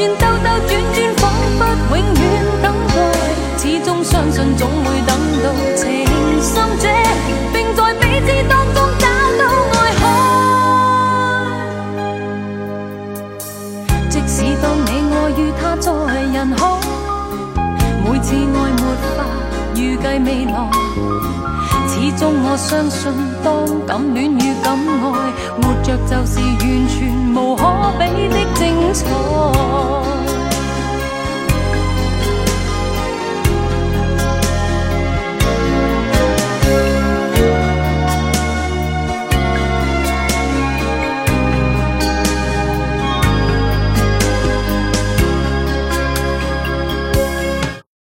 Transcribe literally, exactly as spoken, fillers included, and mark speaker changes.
Speaker 1: 兜兜轉轉，彷彿永遠等待，始終相信總會等到情深者，並在彼此當中找到愛海。即使當你我與他在人海，每次愛沒法預計未來，始終我相信當感戀與感愛，活着就是完全無可比的精彩。